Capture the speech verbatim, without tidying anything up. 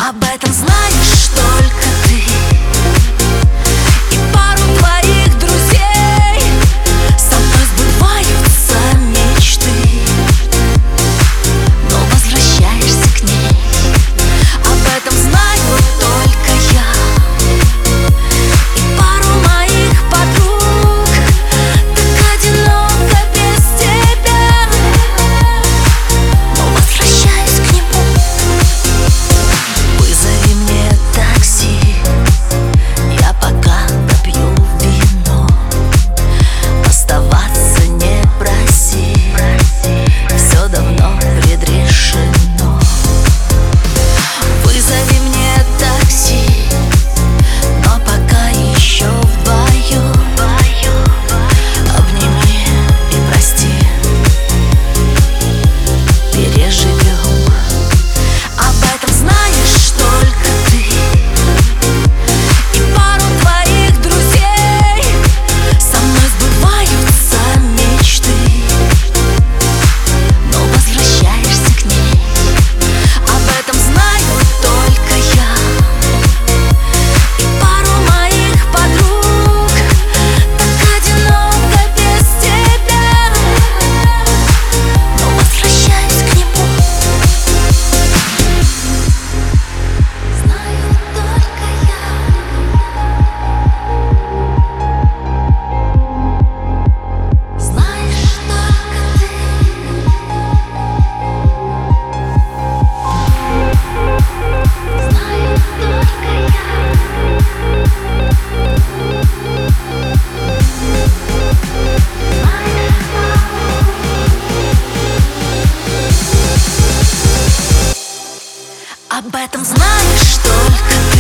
Об этом знаешь только ты и пару твоих друзей. Со мной сбываются мечты, но возвращаешься к ней. Об этом знаю только я и пару моих подруг. Так одиноко без тебя, но возвращаюсь к нему. Вызови мне такси, я пока допью вино. Оставаться не проси, все давно предрешено. Вызови мне такси, но пока еще вдвоем. Обними и прости, переживем. Об этом знаешь только ты и пару твоих друзей. Со мной сбываются мечты, но возвращаешься к ней. Об этом знаю только я и пару моих подруг. Так одиноко без тебя, но возвращаюсь к нему. Знаю только я. Знаешь только ты. Знаю только я. Об этом знаешь только ты